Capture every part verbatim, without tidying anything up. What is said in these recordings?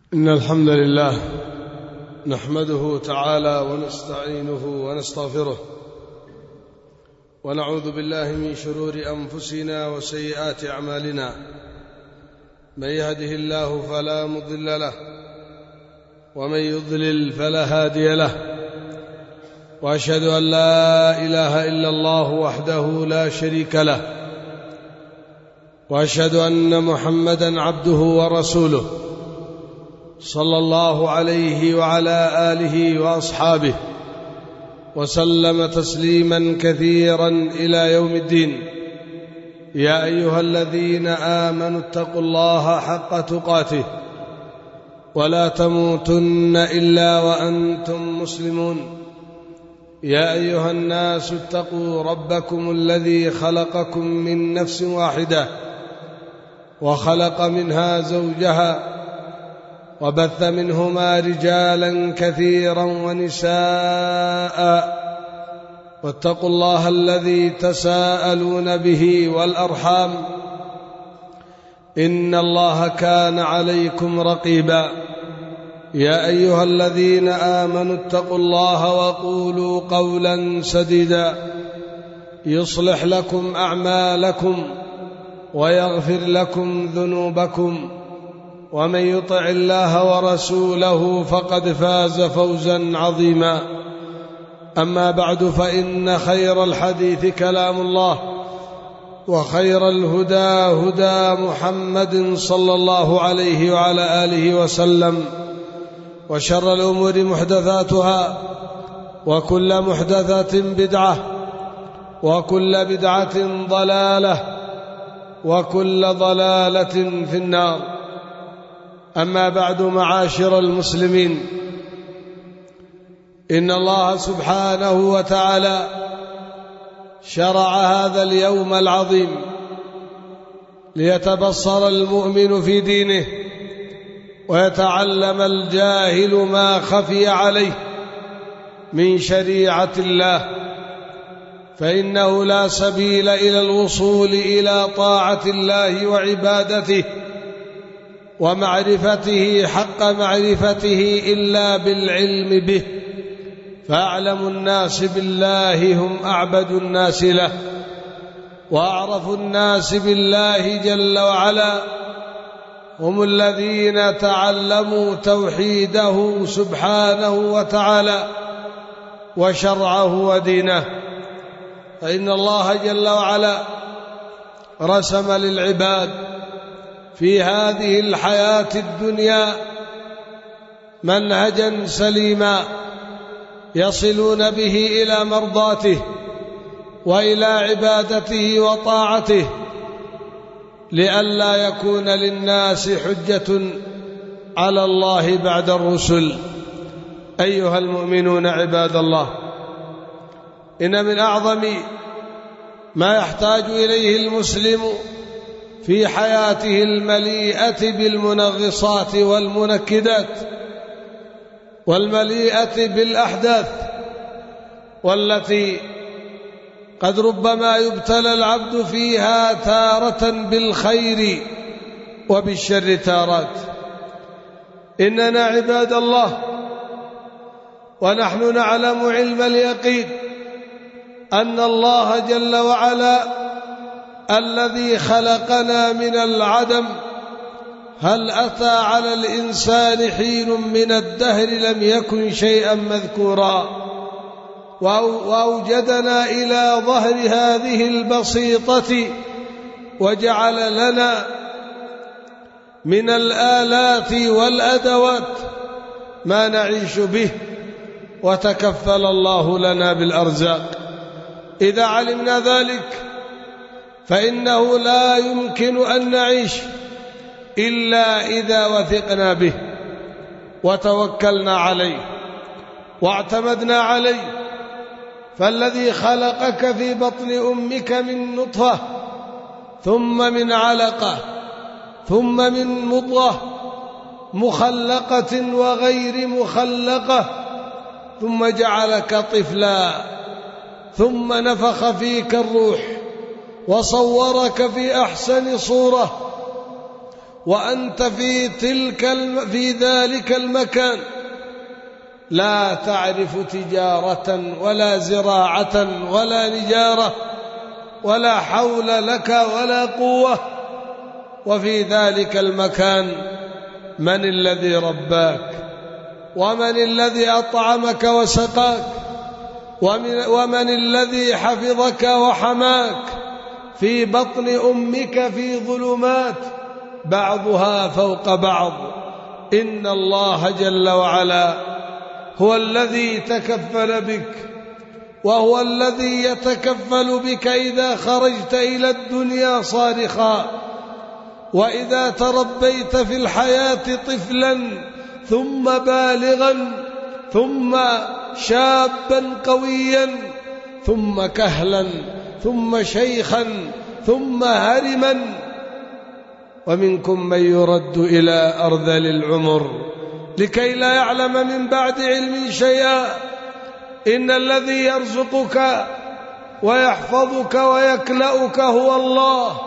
إن الحمد لله نحمده تعالى ونستعينه ونستغفره ونعوذ بالله من شرور أنفسنا وسيئات أعمالنا. من يهده الله فلا مضل له ومن يضلل فلا هادي له، وأشهد أن لا إله إلا الله وحده لا شريك له، وأشهد أن محمدا عبده ورسوله صلى الله عليه وعلى آله وأصحابه وسلم تسليما كثيرا إلى يوم الدين. يا أيها الذين آمنوا اتقوا الله حق تقاته ولا تموتن إلا وأنتم مسلمون. يا أيها الناس اتقوا ربكم الذي خلقكم من نفس واحدة وخلق منها زوجها وبث منهما رجالا كثيرا ونساء، واتقوا الله الذي تساءلون به والأرحام إن الله كان عليكم رقيبا. يا أيها الذين آمنوا اتقوا الله وقولوا قولا سديدا يصلح لكم أعمالكم ويغفر لكم ذنوبكم، ومن يطع الله ورسوله فقد فاز فوزا عظيما. أما بعد، فإن خير الحديث كلام الله، وخير الهدى هدى محمد صلى الله عليه وعلى آله وسلم، وشر الأمور محدثاتها، وكل محدثة بدعة، وكل بدعة ضلالة، وكل ضلالة في النار. أما بعد، معاشر المسلمين، إن الله سبحانه وتعالى شرع هذا اليوم العظيم ليتبصر المؤمن في دينه ويتعلم الجاهل ما خفي عليه من شريعة الله، فإنه لا سبيل إلى الوصول إلى طاعة الله وعبادته ومعرفته حق معرفته إلا بالعلم به. فأعلم الناس بالله هم أعبد الناس له، وأعرف الناس بالله جل وعلا هم الذين تعلموا توحيده سبحانه وتعالى وشرعه ودينه. فإن الله جل وعلا رسم للعباد في هذه الحياة الدنيا منهجا سليما يصلون به إلى مرضاته وإلى عبادته وطاعته، لئلا يكون للناس حجة على الله بعد الرسل. أيها المؤمنون عباد الله، إن من أعظم ما يحتاج إليه المسلم في حياته المليئة بالمنغصات والمنكدات والمليئة بالأحداث، والتي قد ربما يبتلى العبد فيها تارة بالخير وبالشر تارات. إننا عباد الله ونحن نعلم علم اليقين أن الله جل وعلا الذي خلقنا من العدم، هل أتى على الإنسان حين من الدهر لم يكن شيئا مذكورا، وأوجدنا إلى ظهر هذه البسيطة وجعل لنا من الآلات والأدوات ما نعيش به، وتكفل الله لنا بالأرزاق. إذا علمنا ذلك فإنه لا يمكن أن نعيش إلا إذا وثقنا به وتوكلنا عليه واعتمدنا عليه. فالذي خلقك في بطن أمك من نطفة، ثم من علقة، ثم من مضغة مخلقة وغير مخلقة، ثم جعلك طفلا، ثم نفخ فيك الروح وصورك في أحسن صورة وأنت في, تلك الم في ذلك المكان لا تعرف تجارة ولا زراعة ولا نجارة ولا حول لك ولا قوة، وفي ذلك المكان من الذي رباك ومن الذي أطعمك وسقاك ومن الذي حفظك وحماك في بطن أمك في ظلمات بعضها فوق بعض. إن الله جل وعلا هو الذي تكفل بك، وهو الذي يتكفل بك إذا خرجت إلى الدنيا صارخا، وإذا تربيت في الحياة طفلا ثم بالغا ثم شابا قويا ثم كهلا ثم شيخا ثم هرما، ومنكم من يرد إلى أرذل العمر لكي لا يعلم من بعد علم شيئا. إن الذي يرزقك ويحفظك ويكلأك هو الله،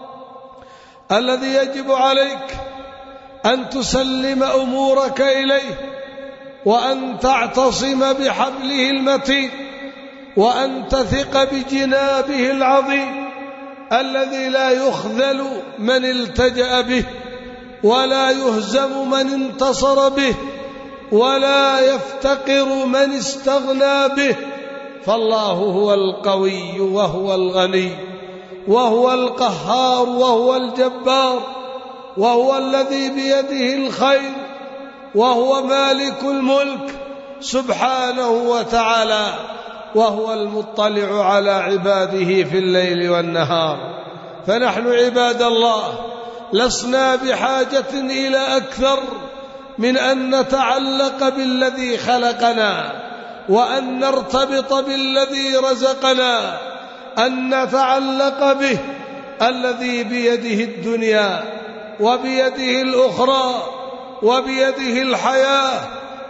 الذي يجب عليك أن تسلم أمورك إليه، وأن تعتصم بحبله المتين، وأن تثق بجنابه العظيم الذي لا يخذل من التجأ به، ولا يهزم من انتصر به، ولا يفتقر من استغنى به. فالله هو القوي وهو الغني وهو القهار وهو الجبار، وهو الذي بيده الخير وهو مالك الملك سبحانه وتعالى، وهو المطلع على عباده في الليل والنهار. فنحن عباد الله لسنا بحاجة إلى أكثر من أن نتعلق بالذي خلقنا، وأن نرتبط بالذي رزقنا، أن نتعلق به الذي بيده الدنيا وبيده الأخرى وبيده الحياة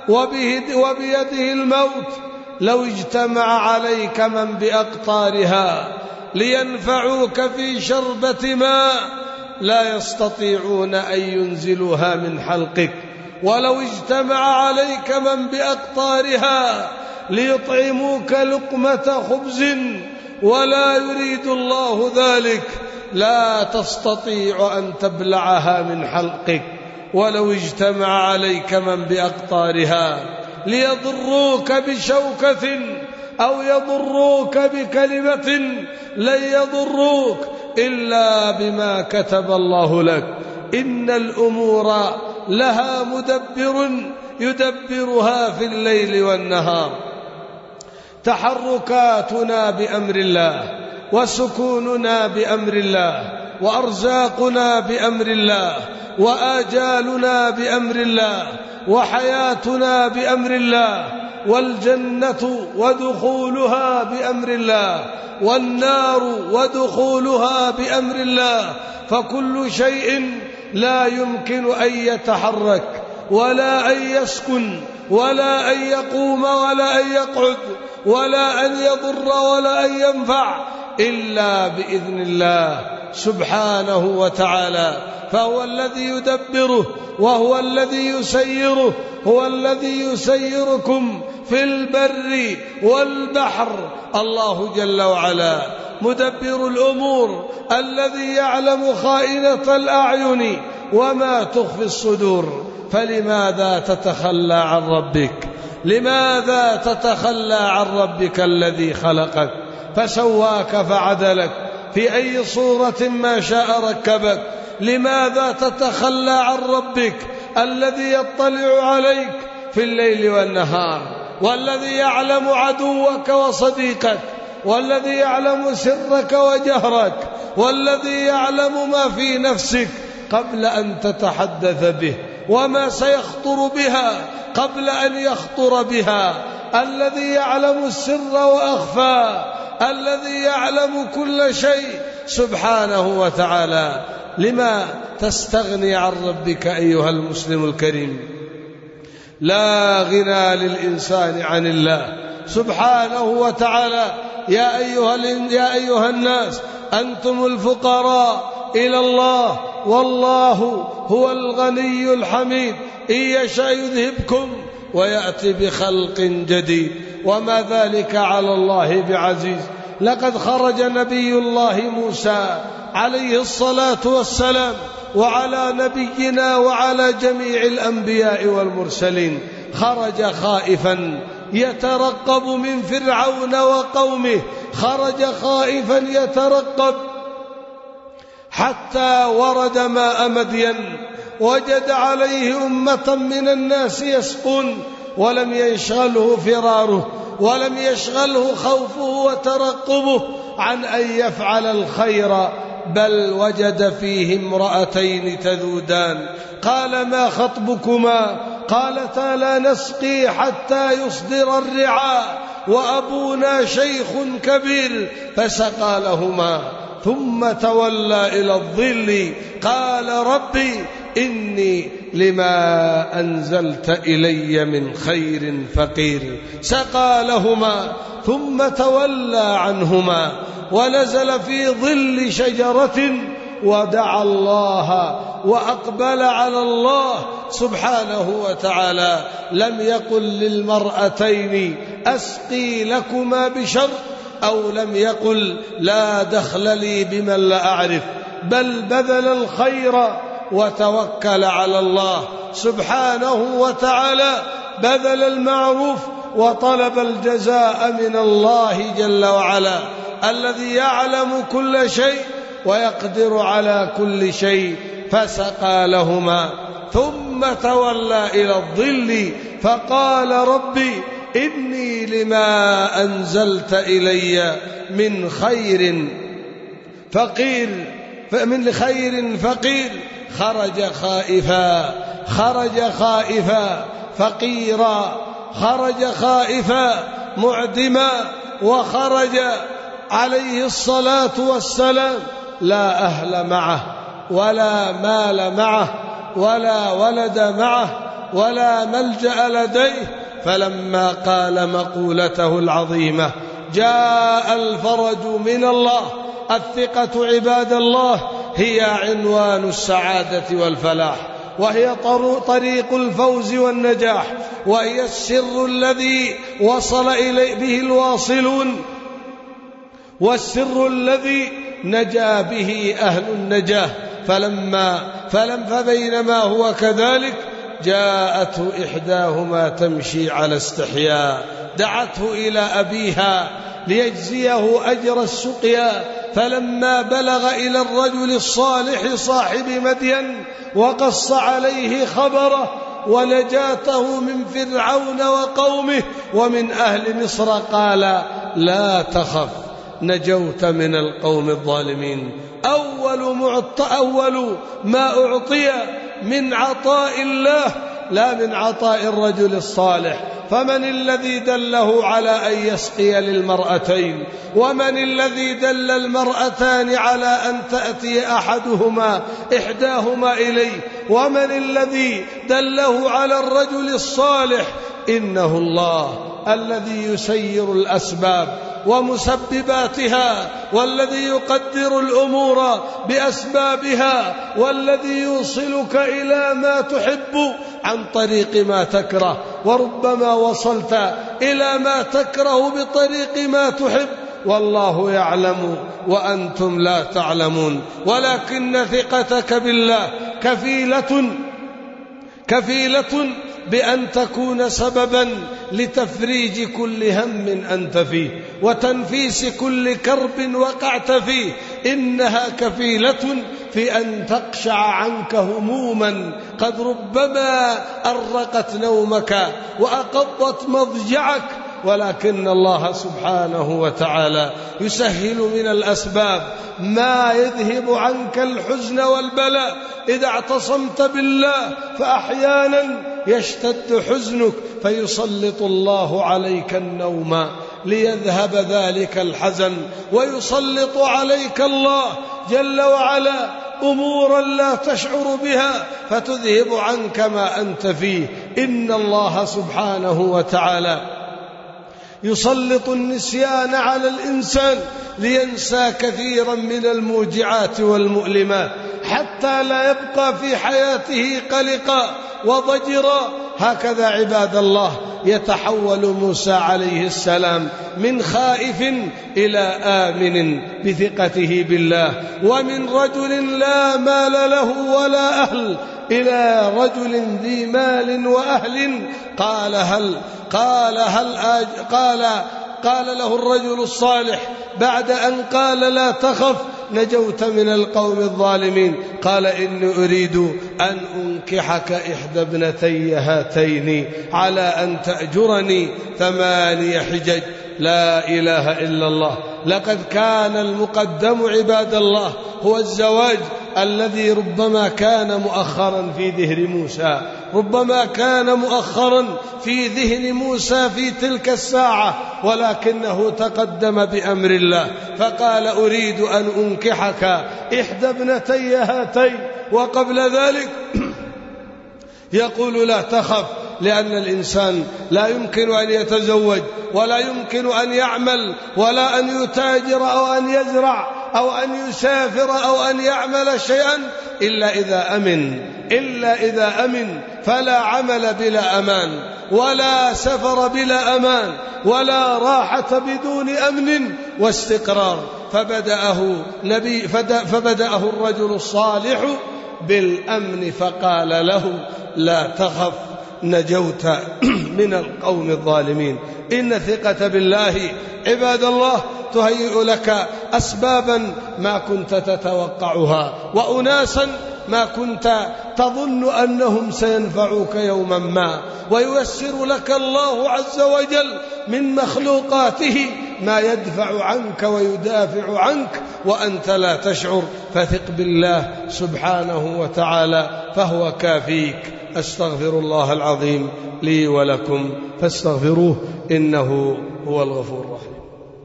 وبيده الموت. لو اجتمع عليك من بأقطارها لينفعوك في شربة ماء لا يستطيعون أن ينزلوها من حلقك، ولو اجتمع عليك من بأقطارها ليطعموك لقمة خبز ولا يريد الله ذلك لا تستطيع أن تبلعها من حلقك. ولو اجتمع عليك من بأقطارها ليضروك بشوكة أو يضروك بكلمة لن يضروك إلا بما كتب الله لك. إن الأمور لها مدبر يدبرها في الليل والنهار. تحركاتنا بأمر الله، وسكوننا بأمر الله، وأرزاقنا بأمر الله، وآجالنا بأمر الله، وحياتنا بأمر الله، والجنة ودخولها بأمر الله، والنار ودخولها بأمر الله. فكل شيء لا يمكن أن يتحرك ولا أن يسكن ولا أن يقوم ولا أن يقعد ولا أن يضر ولا أن ينفع إلا بإذن الله سبحانه وتعالى. فهو الذي يدبره وهو الذي يسيره، هو الذي يسيركم في البر والبحر. الله جل وعلا مدبر الأمور، الذي يعلم خائنة الأعين وما تخفي الصدور. فلماذا تتخلى عن ربك؟ لماذا تتخلى عن ربك الذي خلقك فسواك فعدلك في أي صورة ما شاء ركبك؟ لماذا تتخلى عن ربك الذي يطلع عليك في الليل والنهار، والذي يعلم عدوك وصديقك، والذي يعلم سرك وجهرك، والذي يعلم ما في نفسك قبل أن تتحدث به، وما سيخطر بها قبل أن يخطر بها، الذي يعلم السر وأخفى، الذي يعلم كل شيء سبحانه وتعالى. لما تستغني عن ربك أيها المسلم الكريم؟ لا غنى للإنسان عن الله سبحانه وتعالى. يا أيها, يا أيها الناس أنتم الفقراء إلى الله، والله هو الغني الحميد، إن يشاء يذهبكم ويأتي بخلق جديد، وما ذلك على الله بعزيز. لقد خرج نبي الله موسى عليه الصلاة والسلام وعلى نبينا وعلى جميع الأنبياء والمرسلين، خرج خائفا يترقب من فرعون وقومه، خرج خائفا يترقب حتى ورد ماء مدين، وجد عليه أمة من الناس يسقون، ولم يشغله فراره، ولم يشغله خوفه وترقبه عن أن يفعل الخير، بل وجد فيه امرأتين تذودان. قال: ما خطبكما؟ قالتا: لا نسقي حتى يصدر الرعاء، وأبونا شيخ كبير. فسقى لهما ثم تولى إلى الظل، قال: ربي إني لما أنزلت إلي من خير فقير. سقى لهما ثم تولى عنهما ونزل في ظل شجرة ودعا الله وأقبل على الله سبحانه وتعالى. لم يقل للمرأتين أسقي لكما بشر، أو لم يقل لا دخل لي بمن لا أعرف، بل بذل الخير وتوكل على الله سبحانه وتعالى، بذل المعروف وطلب الجزاء من الله جل وعلا، الذي يعلم كل شيء ويقدر على كل شيء. فسقى لهما ثم تولى إلى الظل فقال: ربي إني لما أنزلت إلي من خير فقير فمن خير فقير. خرج خائفا خرج خائفا فقيرا، خرج خائفا معدما، وخرج عليه الصلاة والسلام لا أهل معه ولا مال معه ولا ولد معه ولا ملجأ لديه. فلما قال مقولته العظيمة جاء الفرج من الله. الثقة عباد الله هي عنوان السعادة والفلاح، وهي طريق الفوز والنجاح، وهي السر الذي وصل إليه به الواصلون، والسر الذي نجا به أهل النجاة. فلما فلم فبينما هو كذلك جاءته إحداهما تمشي على استحياء، دعته إلى أبيها ليجزيه أجر السقيا. فلما بلغ إلى الرجل الصالح صاحب مدين وقص عليه خبره ونجاته من فرعون وقومه ومن أهل مصر، قال: لا تخف، نجوت من القوم الظالمين. أول, معط... أول ما أعطي من عطاء الله لا من عطاء الرجل الصالح. فمن الذي دله على أن يسقي للمرأتين؟ ومن الذي دل المرأتان على أن تأتي أحدهما إحداهما إليه؟ ومن الذي دله على الرجل الصالح؟ إنه الله الذي يسير الأسباب ومسبباتها، والذي يقدر الأمور بأسبابها، والذي يوصلك إلى ما تحب عن طريق ما تكره. وربما وصلت إلى ما تكره بطريق ما تحب، والله يعلم وأنتم لا تعلمون. ولكن ثقتك بالله كفيلة كفيلة بأن تكون سببا لتفريج كل هم أنت فيه وتنفيس كل كرب وقعت فيه. إنها كفيلة في أن تقشع عنك هموما قد ربما أرقت نومك وأقضت مضجعك، ولكن الله سبحانه وتعالى يسهل من الأسباب ما يذهب عنك الحزن والبلاء إذا اعتصمت بالله. فأحيانا يشتد حزنك فيسلط الله عليك النوم ليذهب ذلك الحزن، ويسلط عليك الله جل وعلا أمورا لا تشعر بها فتذهب عنك ما أنت فيه. إن الله سبحانه وتعالى يسلط النسيان على الإنسان لينسى كثيرا من الموجعات والمؤلمات حتى لا يبقى في حياته قلقا وضجرا. هكذا عباد الله يتحول موسى عليه السلام من خائف إلى آمن بثقته بالله، ومن رجل لا مال له ولا أهل إلى رجل ذي مال وأهل. قال هل قال هل آج قال قال له الرجل الصالح بعد أن قال لا تخف نجوت من القوم الظالمين، قال إني أريد أن أنكحك إحدى ابنتي هاتين على أن تأجرني ثماني حجج. لا إله إلا الله. لقد كان المقدم عباد الله هو الزواج الذي ربما كان مؤخرا في ذهن موسى، ربما كان مؤخرا في ذهن موسى في تلك الساعة، ولكنه تقدم بأمر الله فقال أريد أن أنكحك إحدى ابنتي هاتين، وقبل ذلك يقول لا تخف، لأن الإنسان لا يمكن أن يتزوج ولا يمكن أن يعمل ولا أن يتاجر أو أن يزرع أو أن يسافر أو أن يعمل شيئا إلا إذا أمن إلا إذا أمن فلا عمل بلا أمان، ولا سفر بلا أمان، ولا راحة بدون أمن واستقرار. فبدأه, نبي فبدأه الرجل الصالح بالأمن فقال له لا تخف نجوت من القوم الظالمين. إن الثقة بالله عباد الله تهيئ لك أسبابا ما كنت تتوقعها، وأناسا ما كنت تظن أنهم سينفعوك يوما ما، وييسر لك الله عز وجل من مخلوقاته ما يدفع عنك ويدافع عنك وأنت لا تشعر. فثق بالله سبحانه وتعالى فهو كافيك. أستغفر الله العظيم لي ولكم فاستغفروه إنه هو الغفور الرحيم.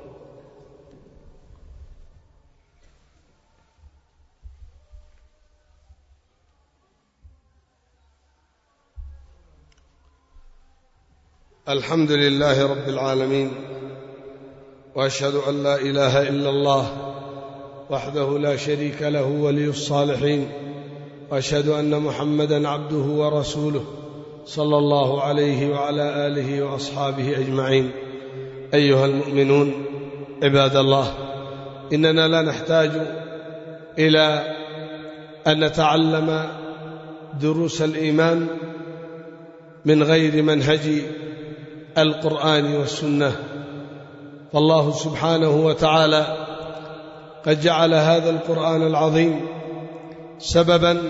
الحمد لله رب العالمين، وأشهد أن لا إله إلا الله وحده لا شريك له ولي الصالحين، وأشهد أن محمدا عبده ورسوله صلى الله عليه وعلى آله وأصحابه أجمعين. أيها المؤمنون عباد الله، إننا لا نحتاج إلى أن نتعلم دروس الإيمان من غير منهج القرآن والسنة، فالله سبحانه وتعالى قد جعل هذا القرآن العظيم سببا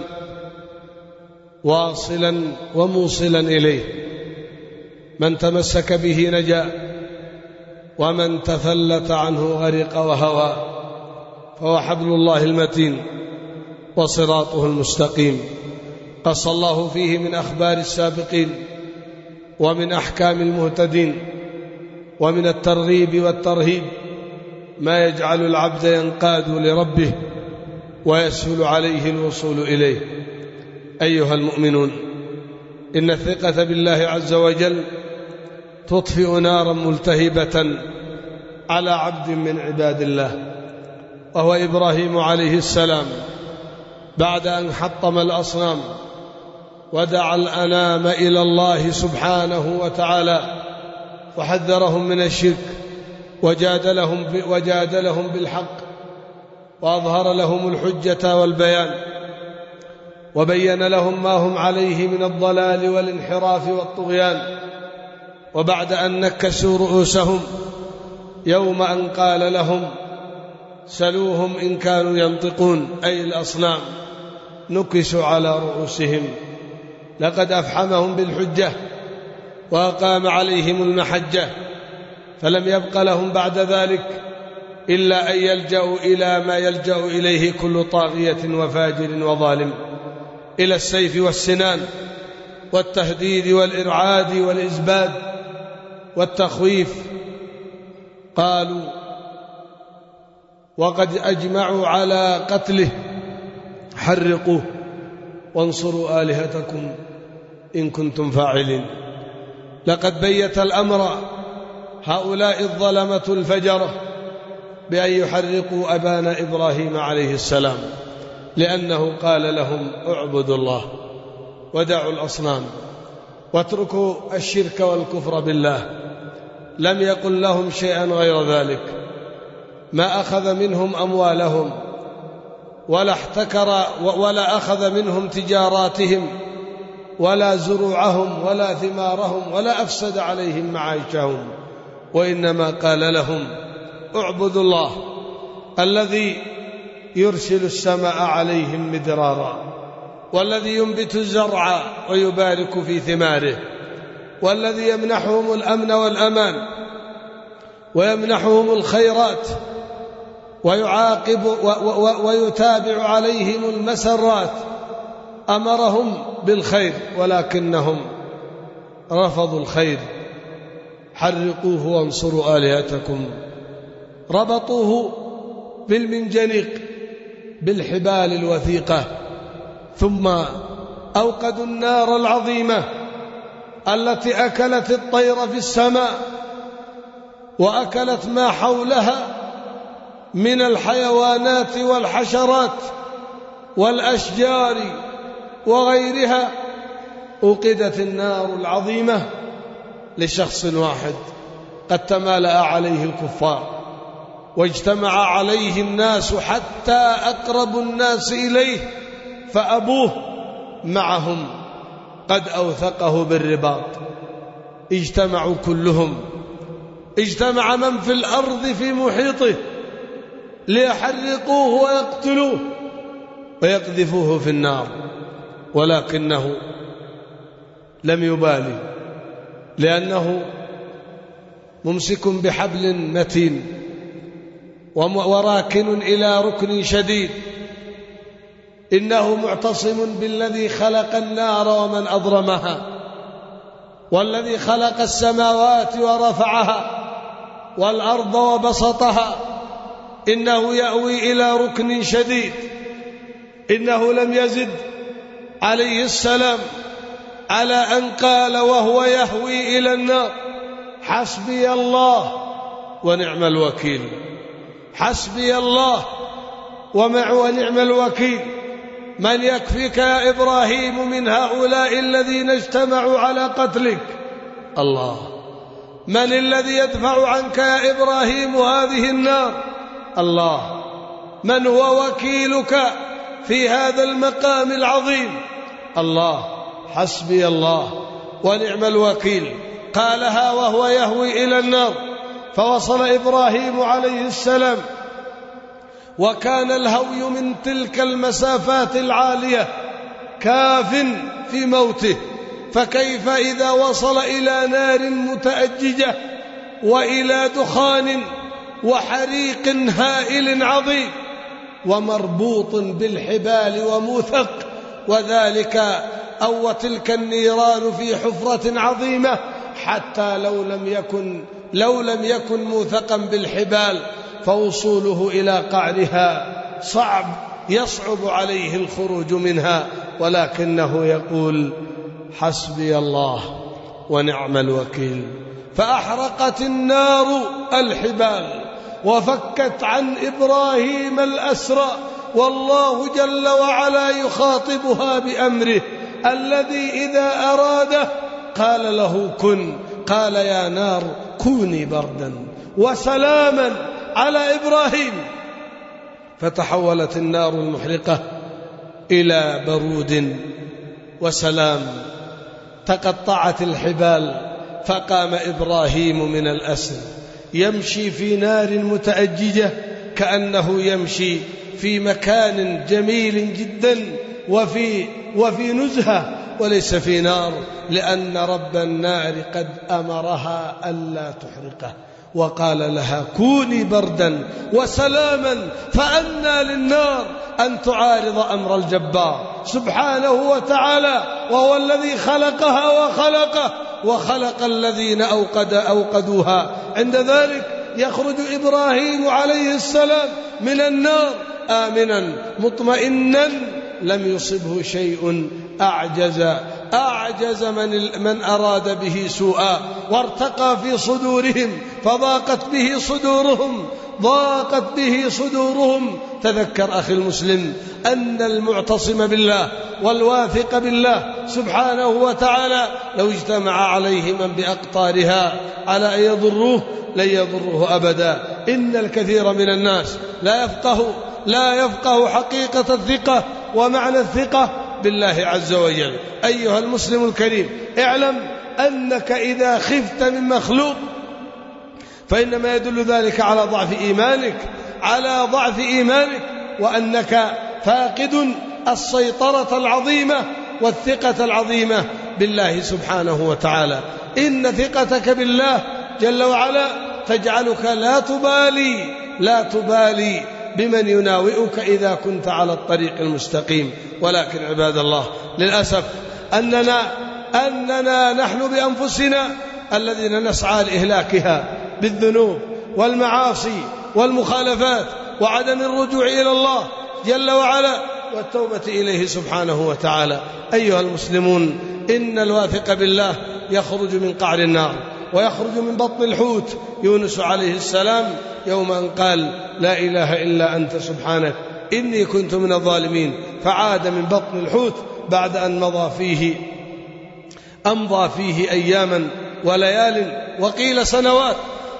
واصلا وموصلا إليه، من تمسك به نجا ومن تفلت عنه غرق وهوى، فهو حبل الله المتين وصراطه المستقيم. قص الله فيه من أخبار السابقين ومن أحكام المهتدين ومن الترغيب والترهيب ما يجعل العبد ينقاد لربه ويسهل عليه الوصول إليه. أيها المؤمنون، إن الثقة بالله عز وجل تطفئ نارا ملتهبة على عبد من عباد الله، وهو إبراهيم عليه السلام، بعد أن حطم الأصنام ودعا الأنام إلى الله سبحانه وتعالى وحذرهم من الشرك وجادلهم, وجادلهم بالحق وأظهر لهم الحجة والبيان وبين لهم ما هم عليه من الضلال والانحراف والطغيان. وبعد أن نكسوا رؤوسهم يوم أن قال لهم سلوهم إن كانوا ينطقون، أي الأصنام، نكسوا على رؤوسهم، لقد أفحمهم بالحجة وأقام عليهم المحجة، فلم يبق لهم بعد ذلك إلا أن يلجأوا إلى ما يلجأ إليه كل طاغية وفاجر وظالم، إلى السيف والسنان والتهديد والإرعاد والإزباد والتخويف. قالوا وقد أجمعوا على قتله حرقوه وانصروا آلهتكم إن كنتم فاعلين. لقد بيت الأمر هؤلاء الظلمة الفجرة بأن يحرقوا أبانا إبراهيم عليه السلام، لأنه قال لهم اعبدوا الله ودعوا الأصنام واتركوا الشرك والكفر بالله. لم يقل لهم شيئا غير ذلك. ما أخذ منهم أموالهم ولا احتكر ولا أخذ منهم تجاراتهم ولا زروعهم ولا ثمارهم ولا أفسد عليهم معايشهم، وإنما قال لهم اعبدوا الله الذي يرسل السماء عليهم مدرارا، والذي ينبت الزرع ويبارك في ثماره، والذي يمنحهم الأمن والأمان ويمنحهم الخيرات ويعاقب ويتابع عليهم المسرات. أمرهم بالخير ولكنهم رفضوا الخير. حرقوه وانصروا آلهتكم. ربطوه بالمنجنيق بالحبال الوثيقة، ثم أوقدوا النار العظيمة التي أكلت الطير في السماء وأكلت ما حولها من الحيوانات والحشرات والأشجار وغيرها. أوقدت النار العظيمة لشخص واحد قد تمالأ عليه الكفار واجتمع عليه الناس حتى أقرب الناس إليه فأبوه معهم قد أوثقه بالرباط. اجتمعوا كلهم، اجتمع من في الأرض في محيطه ليحرقوه ويقتلوه ويقذفوه في النار، ولكنه لم يبالي، لأنه ممسك بحبل متين وراكن إلى ركن شديد. إنه معتصم بالذي خلق النار ومن أضرمها، والذي خلق السماوات ورفعها والأرض وبسطها. إنه يأوي إلى ركن شديد. إنه لم يزد عليه السلام على أن قال وهو يهوي إلى النار حسبي الله ونعم الوكيل. حسبي الله ونعم الوكيل. من يكفيك يا إبراهيم من هؤلاء الذين اجتمعوا على قتلك؟ الله. من الذي يدفع عنك يا إبراهيم هذه النار؟ الله. من هو وكيلك في هذا المقام العظيم؟ الله. حسبي الله ونعم الوكيل. قالها وهو يهوي إلى النار. فوصل إبراهيم عليه السلام وكان الهوي من تلك المسافات العالية كاف في موته، فكيف إذا وصل إلى نار متأججة وإلى دخان وحريق هائل عظيم ومربوط بالحبال وموثق، وذلك أو تلك النيران في حفرة عظيمة حتى لو لم يكن لو لم يكن موثقا بالحبال فوصوله إلى قعرها صعب، يصعب عليه الخروج منها، ولكنه يقول حسبي الله ونعم الوكيل. فأحرقت النار الحبال وفكت عن إبراهيم الأسرى، والله جل وعلا يخاطبها بأمره الذي إذا أراده قال له كن. قال يا نار كوني بردا وسلاما على إبراهيم. فتحولت النار المحرقة إلى برود وسلام. تقطعت الحبال فقام إبراهيم من الأسر يمشي في نار متأججة كأنه يمشي في مكان جميل جدا وفي, وفي نزهة وليس في نار، لأن رب النار قد أمرها ألا تحرقه وقال لها كوني بردا وسلاما. فأنى للنار أن تعارض أمر الجبار سبحانه وتعالى، وهو الذي خلقها وخلقه وخلق الذين أوقد أوقدوها. عند ذلك يخرج إبراهيم عليه السلام من النار آمنا مطمئنا لم يصبه شيء أعجز أعجز من, من أراد به سوءا، وارتقى في صدورهم فضاقت به صدورهم ضاقت به صدورهم. تذكر أخي المسلم أن المعتصم بالله والواثق بالله سبحانه وتعالى لو اجتمع عليه من بأقطارها على أن يضروه لن يضروه أبدا. إن الكثير من الناس لا يفقه لا يفقه حقيقة الثقة ومعنى الثقة بالله عز وجل. أيها المسلم الكريم، اعلم أنك إذا خفت من مخلوق فإنما يدل ذلك على ضعف إيمانك على ضعف إيمانك وأنك فاقد السيطرة العظيمة والثقة العظيمة بالله سبحانه وتعالى. إن ثقتك بالله جل وعلا تجعلك لا تبالي لا تبالي بمن يناوئك إذا كنت على الطريق المستقيم. ولكن عباد الله، للأسف أننا أننا نحن بأنفسنا الذين نسعى لإهلاكها بالذنوب والمعاصي والمخالفات وعدم الرجوع إلى الله جل وعلا والتوبة إليه سبحانه وتعالى. أيها المسلمون، إن الواثق بالله يخرج من قعر النار ويخرج من بطن الحوت. يونس عليه السلام يوم أن قال لا إله إلا أنت سبحانك إني كنت من الظالمين، فعاد من بطن الحوت بعد أن مضى فيه أمضى فيه أياما وليال وقيل سنوات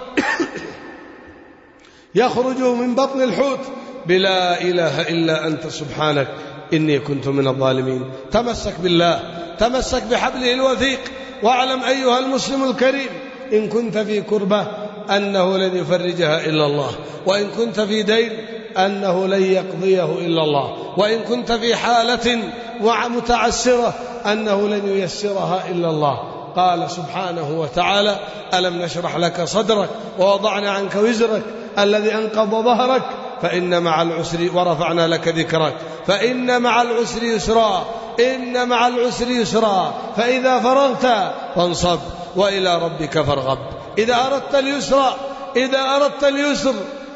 يخرج من بطن الحوت بلا إله إلا أنت سبحانك إني كنت من الظالمين. تمسك بالله، تمسك بحبله الوثيق، واعلم أيها المسلم الكريم إن كنت في كربة أنه لن يفرجها إلا الله، وإن كنت في دين أنه لن يقضيه إلا الله، وإن كنت في حالة متعسرة أنه لن ييسرها إلا الله. قال سبحانه وتعالى ألم نشرح لك صدرك ووضعنا عنك وزرك الذي أنقض ظهرك فإن مع العسر ورفعنا لك ذكرك فإن مع العسر يسرا إن مع العسر يسرا فإذا فرغت فانصب وإلى ربك فارغب. إذا أردت اليسر إذا أردت اليسر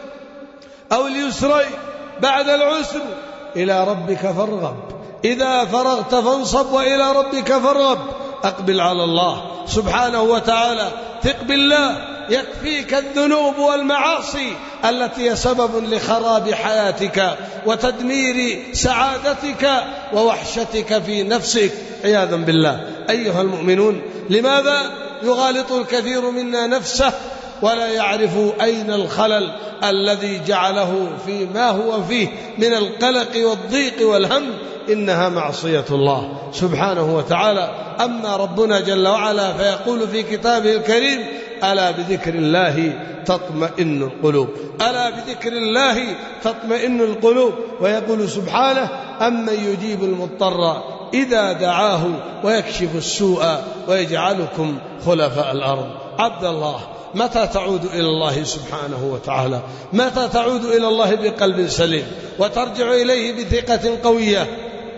أو اليسرين بعد العسر إلى ربك فارغب. إذا فرغت فانصب وإلى ربك فارغب. أقبل على الله سبحانه وتعالى، ثق بالله، يكفيك الذنوب والمعاصي التي هي سبب لخراب حياتك وتدمير سعادتك ووحشتك في نفسك عياذا بالله. أيها المؤمنون، لماذا يغالط الكثير منا نفسه ولا يعرف أين الخلل الذي جعله في ما هو فيه من القلق والضيق والهم؟ إنها معصية الله سبحانه وتعالى. أما ربنا جل وعلا فيقول في كتابه الكريم ألا بذكر الله تطمئن القلوب ألا بذكر الله تطمئن القلوب. ويقول سبحانه أمن يجيب المضطر إذا دعاه ويكشف السوء ويجعلكم خلفاء الأرض. عبد الله، متى تعود إلى الله سبحانه وتعالى؟ متى تعود إلى الله بقلب سليم وترجع إليه بثقة قوية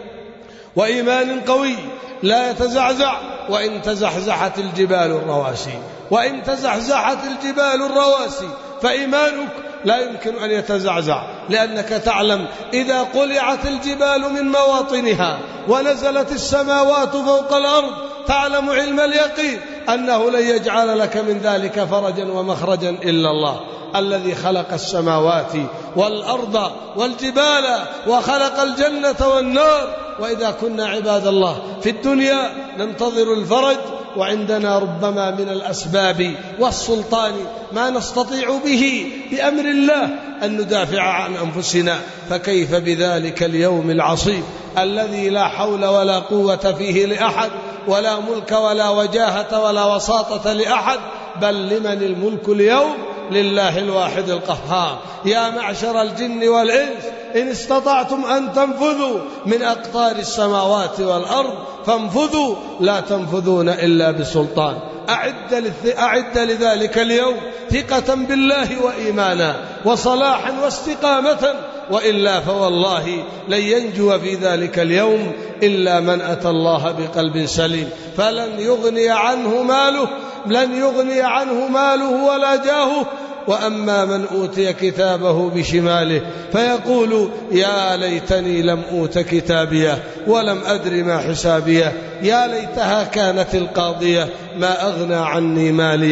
وإيمان قوي لا يتزعزع؟ وإن تزحزحت الجبال الرواسي وإن تزحزحت الجبال الرواسي فإيمانك لا يمكن أن يتزعزع، لأنك تعلم إذا قلعت الجبال من مواطنها ونزلت السماوات فوق الأرض تعلم علم اليقين أنه لن يجعل لك من ذلك فرجا ومخرجا إلا الله الذي خلق السماوات والأرض والجبال وخلق الجنة والنار. وإذا كنا عباد الله في الدنيا ننتظر الفرج وعندنا ربما من الأسباب والسلطان ما نستطيع به بأمر الله أن ندافع عن أنفسنا، فكيف بذلك اليوم العصيب الذي لا حول ولا قوة فيه لأحد ولا ملك ولا وجاهة ولا وساطة لأحد، بل لمن الملك اليوم؟ لله الواحد القهار. يا معشر الجن والإنس إن استطعتم أن تنفذوا من أقطار السماوات والأرض فانفذوا لا تنفذون إلا بسلطان. أعد, أعد لذلك اليوم ثقة بالله وإيمانا وصلاحا واستقامة، وإلا فوالله لن ينجو في ذلك اليوم إلا من أتى الله بقلب سليم. فلن يغني عنه ماله لن يغني عنه ماله ولا جاهه. وأما من أوتي كتابه بشماله فيقول يا ليتني لم أوت كتابيه ولم أدر ما حسابيه يا ليتها كانت القاضية ما أغنى عني ماليه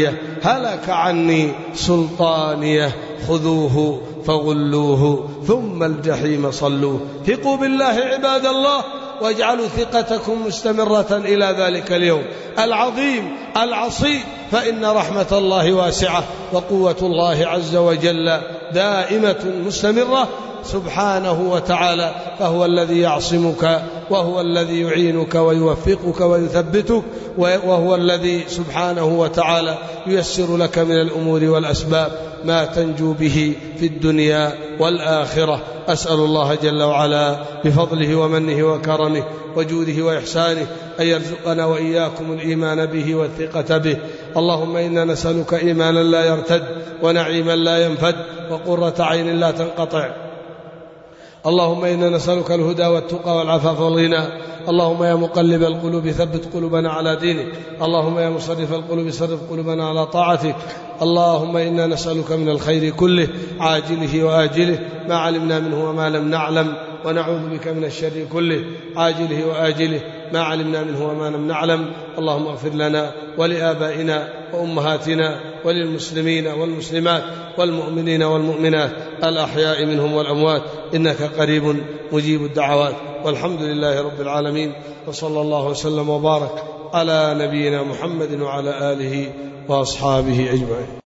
هلك عني سلطانيه خذوه فغلوه ثم الجحيم صلوه. ثقوا بالله عباد الله، واجعلوا ثقتكم مستمرة إلى ذلك اليوم العظيم العصيب، فإن رحمة الله واسعة وقوة الله عز وجل دائمة مستمرة سبحانه وتعالى، فهو الذي يعصمك وهو الذي يعينك ويوفقك ويثبتك، وهو الذي سبحانه وتعالى ييسر لك من الأمور والأسباب ما تنجو به في الدنيا والآخرة. أسأل الله جل وعلا بفضله ومنه وكرمه وجوده وإحسانه أن يرزقنا وإياكم الإيمان به والثقة به. اللهم إنا نسألك إيمانا لا يرتد ونعيما لا ينفد وقرة عين لا تنقطع. اللهم إنا نسألك الهدى والتقى والعفاف والغنى. اللهم يا مقلب القلوب ثبت قلوبنا على دينك. اللهم يا مصرف القلوب صرف قلوبنا على طاعتك. اللهم إنا نسألك من الخير كله عاجله وآجله ما علمنا منه وما لم نعلم، ونعوذ بك من الشر كله عاجله وآجله ما علمنا منه وما لم نعلم. اللهم اغفر لنا ولآبائنا وأمهاتنا وللمسلمين والمسلمات والمؤمنين والمؤمنات الأحياء منهم والأموات، إنك قريب مجيب الدعوات. والحمد لله رب العالمين، وصلى الله وسلم وبارك على نبينا محمد وعلى آله وأصحابه أجمعين.